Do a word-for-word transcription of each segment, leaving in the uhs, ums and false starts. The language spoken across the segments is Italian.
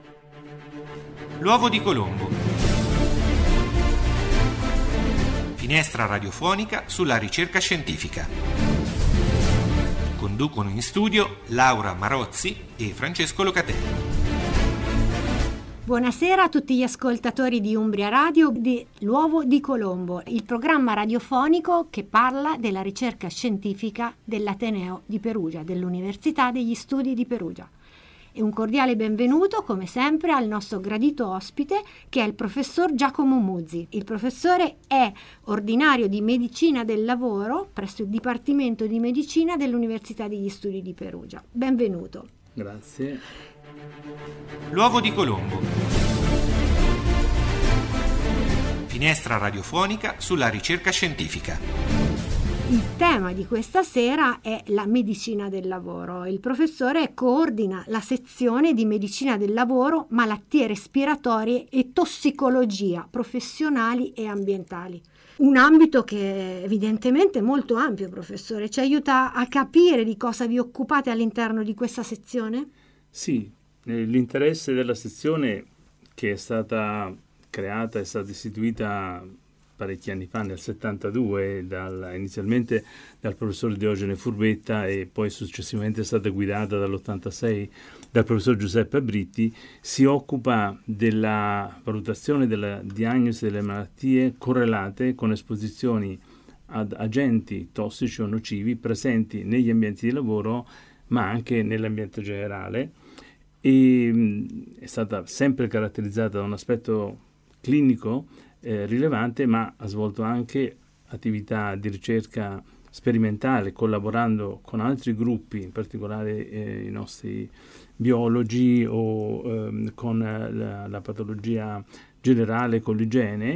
L'uovo di Colombo. Finestra radiofonica sulla ricerca scientifica. Conducono in studio Laura Marozzi e Francesco Locatelli. Buonasera a tutti gli ascoltatori di Umbria Radio di L'uovo di Colombo, il programma radiofonico che parla della ricerca scientifica dell'Ateneo di Perugia, dell'Università degli Studi di Perugia. E un cordiale benvenuto, come sempre, al nostro gradito ospite, che è il professor Giacomo Muzzi. Il professore è ordinario di Medicina del Lavoro presso il Dipartimento di Medicina dell'Università degli Studi di Perugia. Benvenuto. Grazie. L'uovo di Colombo. Finestra radiofonica sulla ricerca scientifica. Il tema di questa sera è la medicina del lavoro. Il professore coordina la sezione di medicina del lavoro, malattie respiratorie e tossicologia professionali e ambientali. Un ambito che è evidentemente molto ampio, professore. Ci aiuta a capire di cosa vi occupate all'interno di questa sezione? Sì, l'interesse della sezione, che è stata creata, è stata istituita parecchi anni fa, nel settantadue, dal, inizialmente dal professor Diogene Furbetta e poi successivamente è stata guidata dall'ottantasei dal professor Giuseppe Britti, si occupa della valutazione della diagnosi delle malattie correlate con esposizioni ad agenti tossici o nocivi presenti negli ambienti di lavoro, ma anche nell'ambiente generale, e mh, è stata sempre caratterizzata da un aspetto clinico Eh, rilevante, ma ha svolto anche attività di ricerca sperimentale, collaborando con altri gruppi, in particolare eh, i nostri biologi o ehm, con la, la patologia generale, con l'igiene,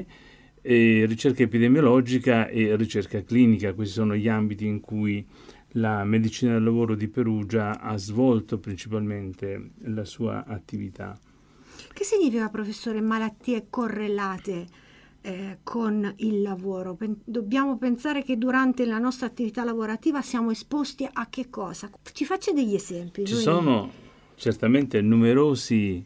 e ricerca epidemiologica e ricerca clinica. Questi sono gli ambiti in cui la medicina del lavoro di Perugia ha svolto principalmente la sua attività. Che significa, professore, malattie correlate Eh, con il lavoro? Pen- dobbiamo pensare che durante la nostra attività lavorativa siamo esposti a che cosa? Ci faccia degli esempi. Ci Noi... sono certamente numerosi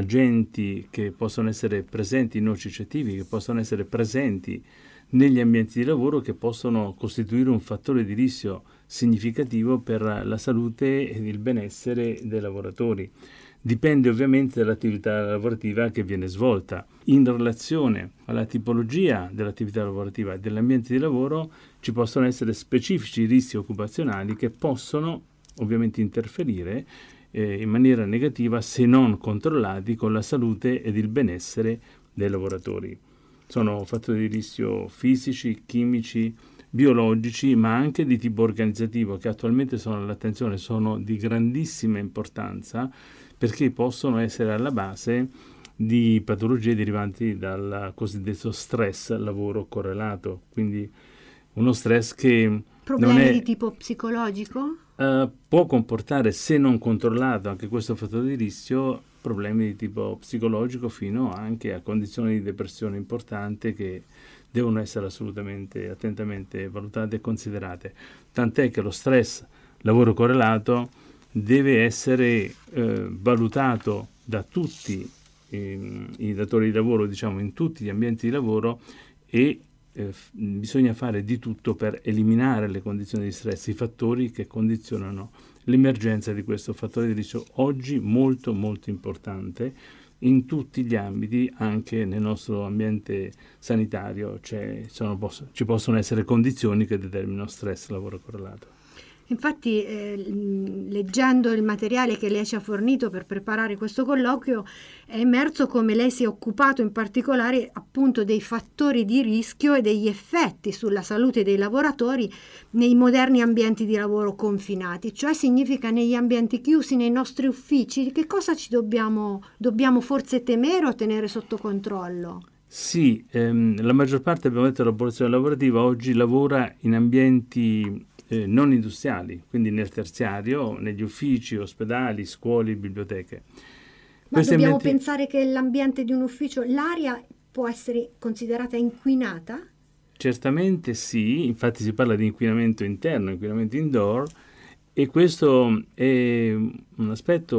agenti che possono essere presenti, nocicettivi, che possono essere presenti negli ambienti di lavoro, che possono costituire un fattore di rischio significativo per la salute ed il benessere dei lavoratori. Dipende ovviamente dall'attività lavorativa che viene svolta. In relazione alla tipologia dell'attività lavorativa e dell'ambiente di lavoro ci possono essere specifici rischi occupazionali che possono ovviamente interferire eh, in maniera negativa, se non controllati, con la salute ed il benessere dei lavoratori. Sono fattori di rischio fisici, chimici, biologici, ma anche di tipo organizzativo, che attualmente sono all'attenzione, sono di grandissima importanza, perché possono essere alla base di patologie derivanti dal cosiddetto stress lavoro correlato, quindi uno stress che Problemi non è, di tipo psicologico? Uh, può comportare, se non controllato, anche questo fattore di rischio, problemi di tipo psicologico, fino anche a condizioni di depressione importante che devono essere assolutamente attentamente valutate e considerate. Tant'è che lo stress lavoro correlato deve essere eh, valutato da tutti eh, i datori di lavoro, diciamo in tutti gli ambienti di lavoro, e eh, f- bisogna fare di tutto per eliminare le condizioni di stress, i fattori che condizionano l'emergenza di questo fattore di rischio, oggi molto molto importante in tutti gli ambiti, anche nel nostro ambiente sanitario. Cioè, sono, poss- ci possono essere condizioni che determinano stress lavoro correlato. Infatti, eh, leggendo il materiale che lei ci ha fornito per preparare questo colloquio, è emerso come lei si è occupato in particolare appunto dei fattori di rischio e degli effetti sulla salute dei lavoratori nei moderni ambienti di lavoro confinati, cioè significa negli ambienti chiusi, nei nostri uffici. Che cosa ci dobbiamo, dobbiamo forse temere o tenere sotto controllo? Sì, ehm, la maggior parte, abbiamo detto, della popolazione lavorativa oggi lavora in ambienti Eh, non industriali, quindi nel terziario, negli uffici, ospedali, scuole, biblioteche. Ma Questi dobbiamo ambienti... pensare che l'ambiente di un ufficio, l'aria può essere considerata inquinata? Certamente sì, infatti si parla di inquinamento interno, inquinamento indoor, e questo è un aspetto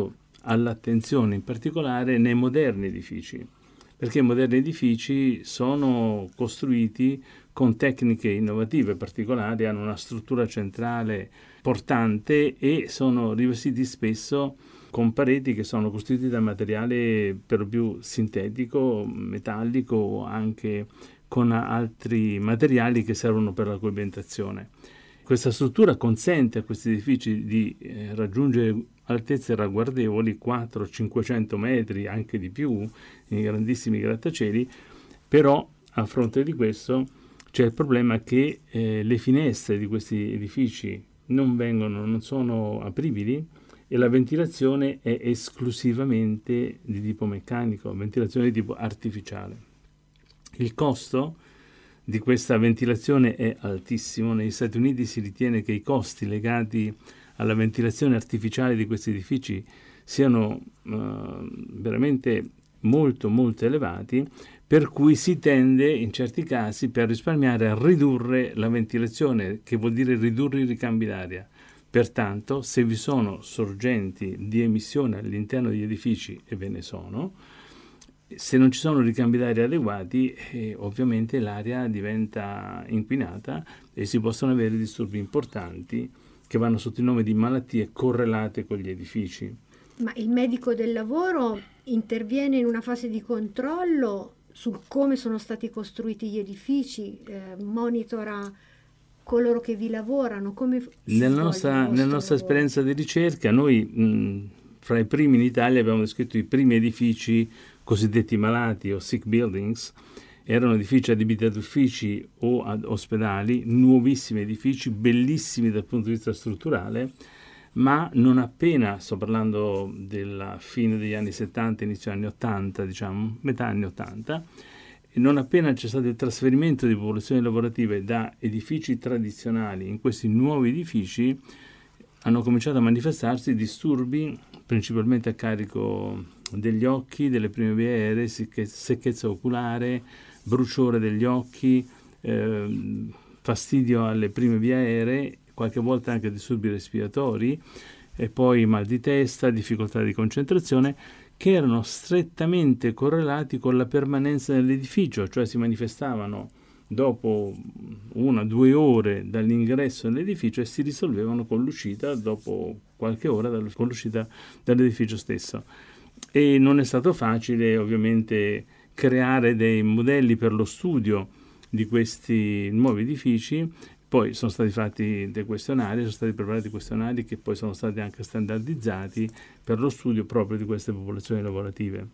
all'attenzione in particolare nei moderni edifici, perché i moderni edifici sono costruiti con tecniche innovative particolari, hanno una struttura centrale portante e sono rivestiti spesso con pareti che sono costituite da materiale per lo più sintetico, metallico o anche con altri materiali che servono per la coibentazione. Questa struttura consente a questi edifici di eh, raggiungere altezze ragguardevoli, quattrocento cinquecento metri, anche di più, in grandissimi grattacieli, però a fronte di questo c'è il problema che eh, le finestre di questi edifici non vengono, non sono apribili e la ventilazione è esclusivamente di tipo meccanico, ventilazione di tipo artificiale. Il costo di questa ventilazione è altissimo. Negli Stati Uniti si ritiene che i costi legati alla ventilazione artificiale di questi edifici siano uh, veramente molto molto elevati, per cui si tende in certi casi, per risparmiare, a ridurre la ventilazione, che vuol dire ridurre i ricambi d'aria. Pertanto, se vi sono sorgenti di emissione all'interno degli edifici, e ve ne sono, se non ci sono ricambi d'aria adeguati, eh, ovviamente l'aria diventa inquinata e si possono avere disturbi importanti che vanno sotto il nome di malattie correlate con gli edifici. Ma il medico del lavoro interviene in una fase di controllo su come sono stati costruiti gli edifici, eh, monitora coloro che vi lavorano, come nella nostra, nella nostra esperienza di ricerca noi mh, fra i primi in Italia abbiamo descritto i primi edifici cosiddetti malati o sick buildings. Erano edifici adibiti ad uffici o ad ospedali, nuovissimi edifici, bellissimi dal punto di vista strutturale, ma non appena, sto parlando della fine degli anni settanta, inizio anni ottanta, diciamo, metà anni ottanta, non appena c'è stato il trasferimento di popolazioni lavorative da edifici tradizionali in questi nuovi edifici, hanno cominciato a manifestarsi disturbi principalmente a carico degli occhi, delle prime vie aeree, secchezza oculare, bruciore degli occhi, eh, fastidio alle prime vie aeree, qualche volta anche disturbi respiratori, e poi mal di testa, difficoltà di concentrazione, che erano strettamente correlati con la permanenza nell'edificio, cioè si manifestavano dopo una o due ore dall'ingresso nell'edificio e si risolvevano con l'uscita dopo qualche ora dall- con l'uscita dall'edificio stesso. E non è stato facile ovviamente creare dei modelli per lo studio di questi nuovi edifici. Poi sono stati fatti dei questionari, sono stati preparati questionari che poi sono stati anche standardizzati per lo studio proprio di queste popolazioni lavorative,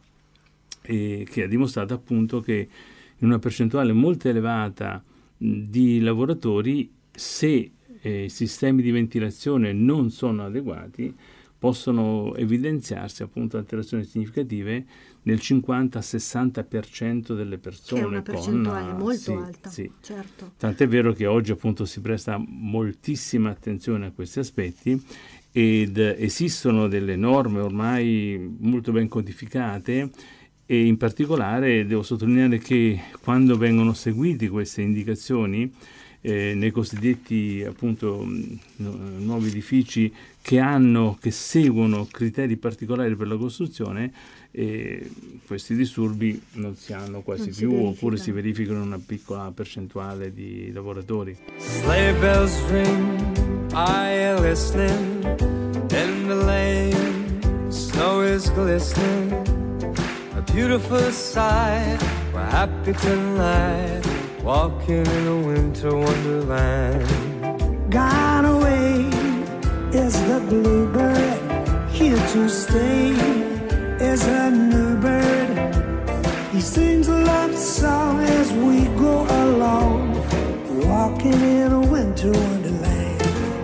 e che ha dimostrato appunto che in una percentuale molto elevata di lavoratori, se eh, i sistemi di ventilazione non sono adeguati, possono evidenziarsi appunto alterazioni significative nel cinquanta sessanta per cento delle persone. Che è una percentuale con, molto sì, alta, sì. Certo. Tant'è vero che oggi appunto si presta moltissima attenzione a questi aspetti ed esistono delle norme ormai molto ben codificate, e in particolare devo sottolineare che quando vengono seguiti queste indicazioni eh, nei cosiddetti appunto nu- nuovi edifici che hanno, che seguono criteri particolari per la costruzione, e questi disturbi non si hanno quasi non più, oppure si verificano in una piccola percentuale di lavoratori. Sleigh bells ring, I am listening, in the lane, snow is glistening, a beautiful sight, we're happy tonight, walking in a winter wonderland. Gone away is the bluebird, here to stay is a new bird. He sings a love song as we go along, walking in a winter wonderland.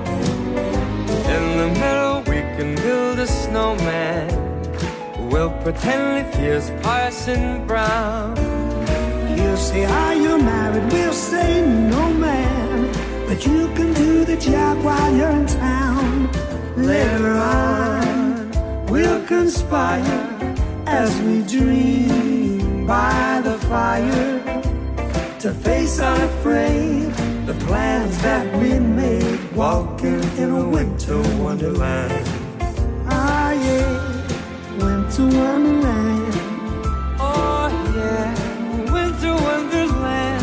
In the meadow we can build a snowman, we'll pretend if he is Parson Brown. He'll say, are you married? We'll say, no man, but you can do the job while you're in town. Later on, we'll conspire as we dream by the fire to face unafraid the plans that we made, walking in a winter wonderland. Ah, yeah. winter wonderland. Oh yeah, winter wonderland.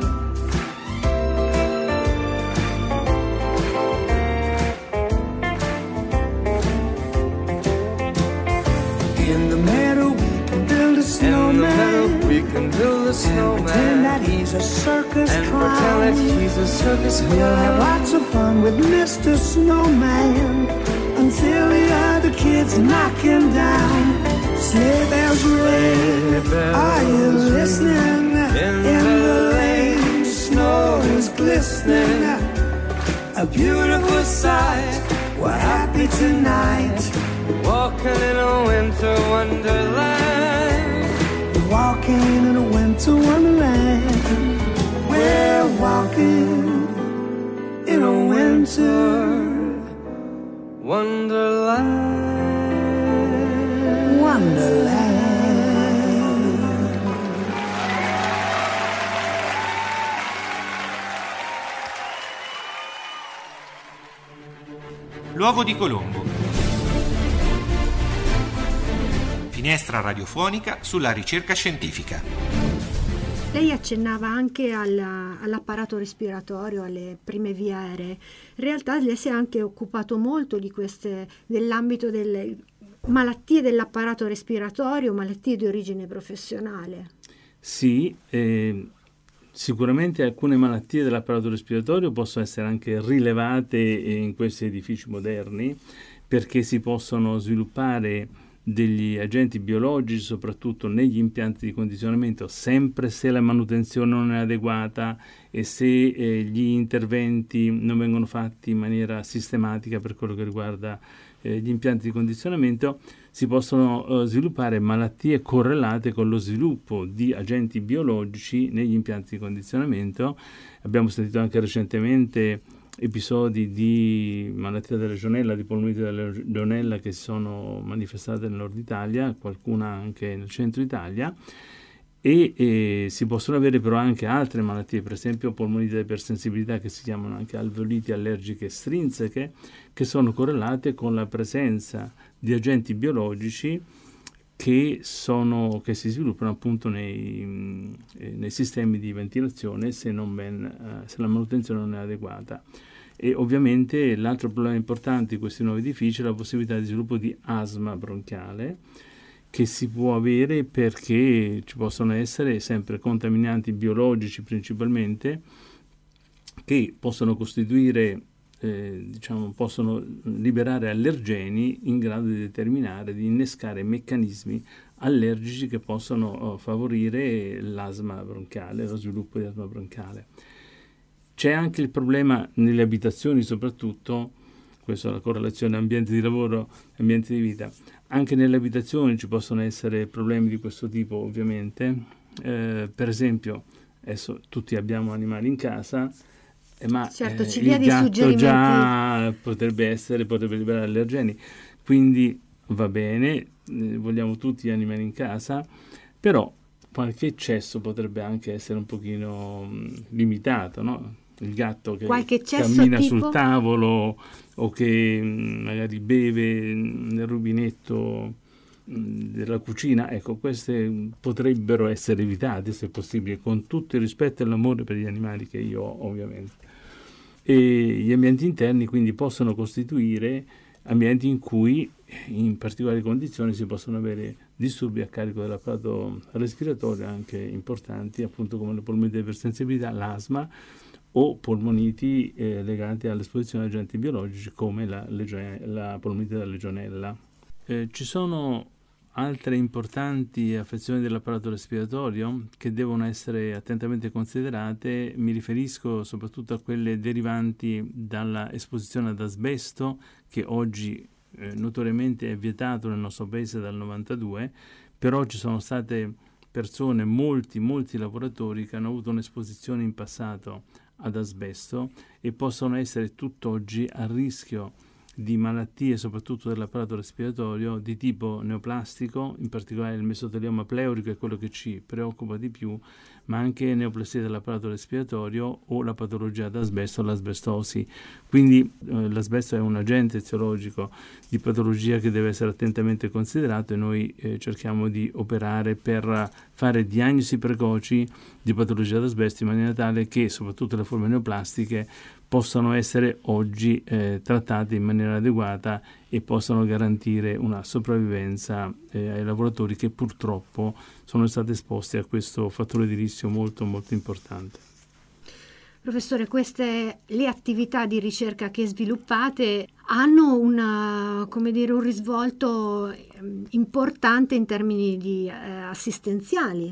In the meadow we can build a snowman. In the meadow we can build a snowman. And pretend that he's a circus and clown. pretend that he's a circus clown. We'll have lots of fun with Mister Snowman until the other kids knock him down. Sleigh bells ring, are you listening? In the lane, snow is glistening. A beautiful sight, we're happy tonight. Walking in a winter wonderland. Walking in a winter wonderland. We're walking in a winter wonderland. Wonderland. L'uovo di Colombo. Finestra radiofonica sulla ricerca scientifica. Lei accennava anche alla, all'apparato respiratorio, alle prime vie aeree. In realtà lei si è anche occupato molto di queste, dell'ambito delle malattie dell'apparato respiratorio, malattie di origine professionale. Sì, eh, sicuramente alcune malattie dell'apparato respiratorio possono essere anche rilevate in questi edifici moderni, perché si possono sviluppare degli agenti biologici, soprattutto negli impianti di condizionamento, sempre se la manutenzione non è adeguata e se eh, gli interventi non vengono fatti in maniera sistematica per quello che riguarda eh, gli impianti di condizionamento, si possono eh, sviluppare malattie correlate con lo sviluppo di agenti biologici negli impianti di condizionamento. Abbiamo sentito anche recentemente episodi di malattia della legionella, di polmonite della legionella che si sono manifestate nel nord Italia, qualcuna anche nel centro Italia, e, e si possono avere però anche altre malattie, per esempio polmonite da ipersensibilità, che si chiamano anche alveoliti allergiche estrinseche, che sono correlate con la presenza di agenti biologici che, sono, che si sviluppano appunto nei, eh, nei sistemi di ventilazione se, non ben, eh, se la manutenzione non è adeguata. E ovviamente l'altro problema importante di questi nuovi edifici è la possibilità di sviluppo di asma bronchiale, che si può avere perché ci possono essere sempre contaminanti biologici principalmente, che possono costituire Eh, diciamo, possono liberare allergeni in grado di determinare, di innescare meccanismi allergici che possono uh, favorire l'asma bronchiale, lo sviluppo di asma bronchiale. C'è anche il problema nelle abitazioni, soprattutto, questa è la correlazione ambiente di lavoro, ambiente di vita. Anche nelle abitazioni ci possono essere problemi di questo tipo, ovviamente. Eh, per esempio, adesso tutti abbiamo animali in casa, Eh, ma certo, eh, ci dia il dei gatto suggerimenti. già potrebbe essere, potrebbe liberare allergeni, quindi va bene, eh, vogliamo tutti gli animali in casa, però qualche eccesso potrebbe anche essere un pochino mh, limitato, no? Il gatto che cammina tipo? sul tavolo o che mh, magari beve nel rubinetto mh, della cucina, ecco, queste potrebbero essere evitate se possibile, con tutto il rispetto e l'amore per gli animali che io ho, ovviamente. E gli ambienti interni quindi possono costituire ambienti in cui in particolari condizioni si possono avere disturbi a carico dell'apparato respiratorio anche importanti, appunto come le polmoniti di ipersensibilità, l'asma o polmoniti eh, legate all'esposizione a agenti biologici come la, legione, la polmonite della legionella. Eh, ci sono altre importanti affezioni dell'apparato respiratorio che devono essere attentamente considerate. Mi riferisco soprattutto a quelle derivanti dalla esposizione ad asbesto, che oggi eh, notoriamente è vietato nel nostro paese dal novantadue, però ci sono state persone, molti, molti lavoratori che hanno avuto un'esposizione in passato ad asbesto e possono essere tutt'oggi a rischio di malattie soprattutto dell'apparato respiratorio di tipo neoplastico, in particolare il mesotelioma pleurico è quello che ci preoccupa di più, ma anche neoplasia dell'apparato respiratorio o la patologia d'asbesto, l'asbestosi. Quindi eh, l'asbesto è un agente eziologico di patologia che deve essere attentamente considerato e noi eh, cerchiamo di operare per fare diagnosi precoci di patologia d'asbesto in maniera tale che soprattutto le forme neoplastiche possano essere oggi eh, trattate in maniera adeguata e possano garantire una sopravvivenza eh, ai lavoratori che purtroppo sono stati esposti a questo fattore di rischio molto molto importante. Professore, queste le attività di ricerca che sviluppate hanno una, come dire, un risvolto importante in termini di eh, assistenziali.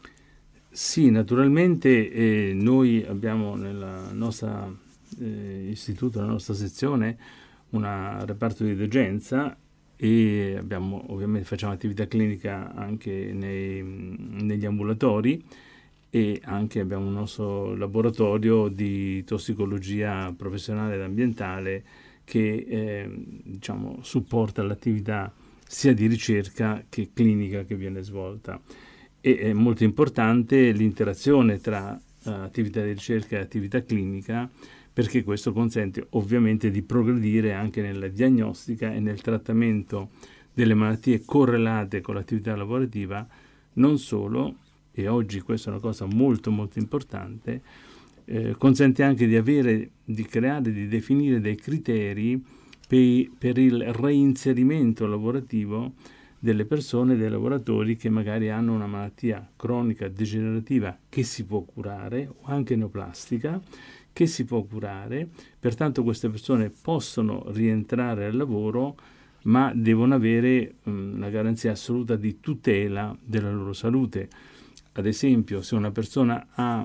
Sì, naturalmente eh, noi abbiamo nella nostra eh, istituto, nella nostra sezione, un reparto di degenza e abbiamo, ovviamente facciamo attività clinica anche nei, negli ambulatori e anche abbiamo un nostro laboratorio di tossicologia professionale ed ambientale che eh, diciamo, supporta l'attività sia di ricerca che clinica che viene svolta. E è molto importante l'interazione tra uh, attività di ricerca e attività clinica, perché questo consente ovviamente di progredire anche nella diagnostica e nel trattamento delle malattie correlate con l'attività lavorativa, non solo, e oggi questa è una cosa molto molto importante, eh, consente anche di avere, di creare, di definire dei criteri per, per il reinserimento lavorativo delle persone, dei lavoratori che magari hanno una malattia cronica degenerativa che si può curare o anche neoplastica che si può curare, pertanto queste persone possono rientrare al lavoro ma devono avere um, una garanzia assoluta di tutela della loro salute. Ad esempio, se una persona ha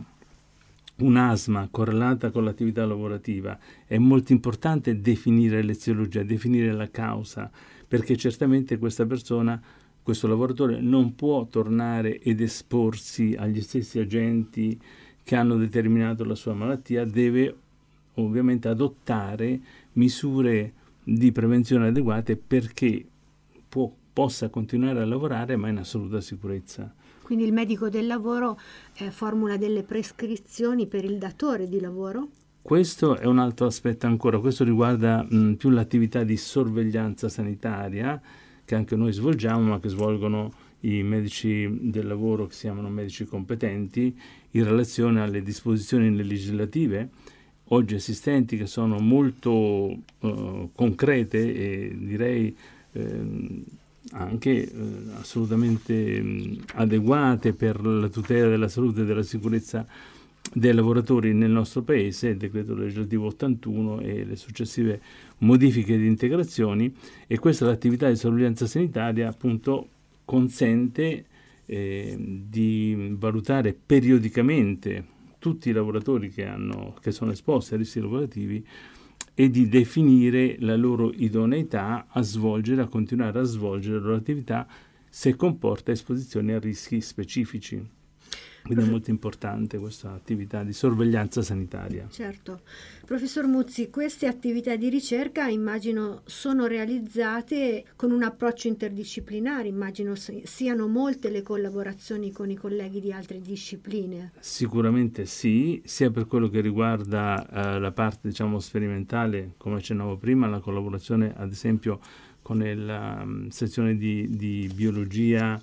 un'asma correlata con l'attività lavorativa, è molto importante definire l'eziologia, definire la causa, perché certamente questa persona, questo lavoratore non può tornare ed esporsi agli stessi agenti che hanno determinato la sua malattia, deve ovviamente adottare misure di prevenzione adeguate perché può, possa continuare a lavorare ma in assoluta sicurezza. Quindi il medico del lavoro eh, formula delle prescrizioni per il datore di lavoro? Questo è un altro aspetto ancora, questo riguarda mh, più l'attività di sorveglianza sanitaria che anche noi svolgiamo ma che svolgono i medici del lavoro che si chiamano medici competenti in relazione alle disposizioni legislative oggi esistenti che sono molto uh, concrete e direi eh, anche eh, assolutamente mh, adeguate per la tutela della salute e della sicurezza dei lavoratori nel nostro paese, il decreto legislativo ottantuno e le successive modifiche di integrazioni, e questa l'attività di sorveglianza sanitaria appunto consente eh, di valutare periodicamente tutti i lavoratori che, hanno, che sono esposti a rischi lavorativi e di definire la loro idoneità a svolgere, a continuare a svolgere la loro attività se comporta esposizioni a rischi specifici. Quindi è molto importante questa attività di sorveglianza sanitaria. Certo. Professor Muzzi, queste attività di ricerca immagino sono realizzate con un approccio interdisciplinare, immagino siano molte le collaborazioni con i colleghi di altre discipline. Sicuramente sì, sia per quello che riguarda eh, la parte diciamo sperimentale, come accennavo prima, la collaborazione ad esempio con la um, sezione di, di biologia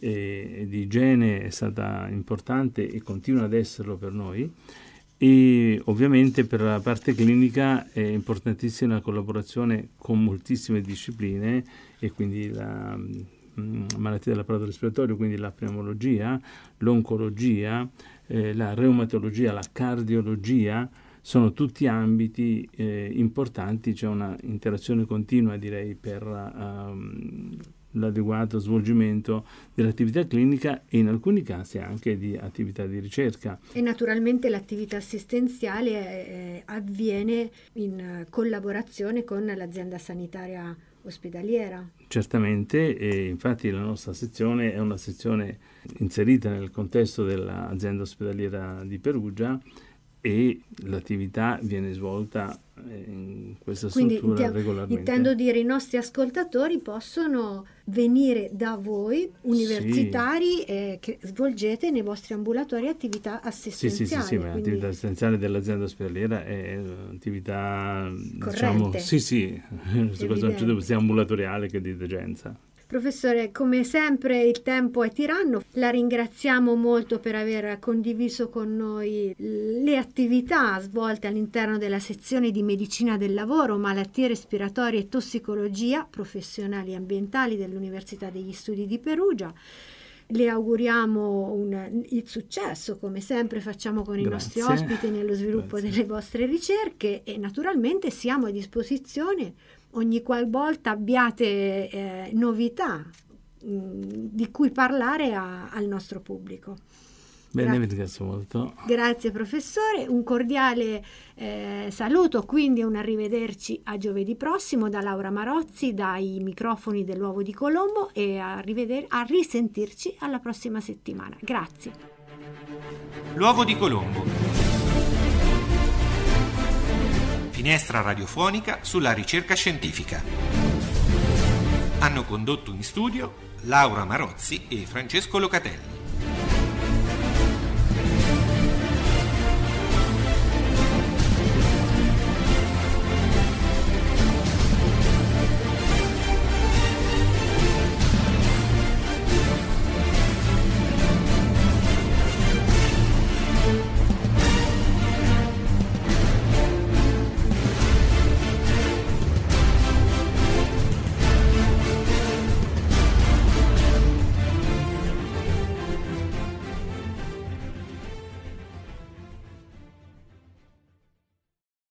e di igiene è stata importante e continua ad esserlo per noi, e ovviamente per la parte clinica è importantissima la collaborazione con moltissime discipline, e quindi la mh, malattia dell'apparato respiratorio, quindi la pneumologia, l'oncologia, eh, la reumatologia, la cardiologia, sono tutti ambiti eh, importanti, c'è una interazione continua direi per um, l'adeguato svolgimento dell'attività clinica e in alcuni casi anche di attività di ricerca. E naturalmente l'attività assistenziale eh, avviene in collaborazione con l'azienda sanitaria ospedaliera. Certamente, e infatti la nostra sezione è una sezione inserita nel contesto dell'azienda ospedaliera di Perugia e l'attività viene svolta in questa Quindi struttura intendo, regolarmente. intendo dire, i nostri ascoltatori possono venire da voi universitari sì. eh, che svolgete nei vostri ambulatori attività assistenziali. Sì, sì, sì, sì, ma quindi... l'attività assistenziale dell'azienda ospedaliera è un'attività, corrente. Diciamo, sì, sì, questa cosa non c'è dubbio, sia ambulatoriale che di degenza. Professore, come sempre il tempo è tiranno, la ringraziamo molto per aver condiviso con noi le attività svolte all'interno della sezione di medicina del lavoro, malattie respiratorie e tossicologia professionali e ambientali dell'Università degli Studi di Perugia. Le auguriamo un, il successo, come sempre facciamo con i Grazie. nostri ospiti, nello sviluppo Grazie. delle vostre ricerche, e naturalmente siamo a disposizione ogni qualvolta abbiate eh, novità mh, di cui parlare a, al nostro pubblico. Bene, Grazie. vi ringrazio molto. Grazie professore, un cordiale eh, saluto, quindi un arrivederci a giovedì prossimo da Laura Marozzi, dai microfoni dell'Uovo di Colombo, e a, riveder- a risentirci alla prossima settimana. Grazie. L'Uovo di Colombo. Finestra radiofonica sulla ricerca scientifica. Hanno condotto in studio Laura Marozzi e Francesco Locatelli.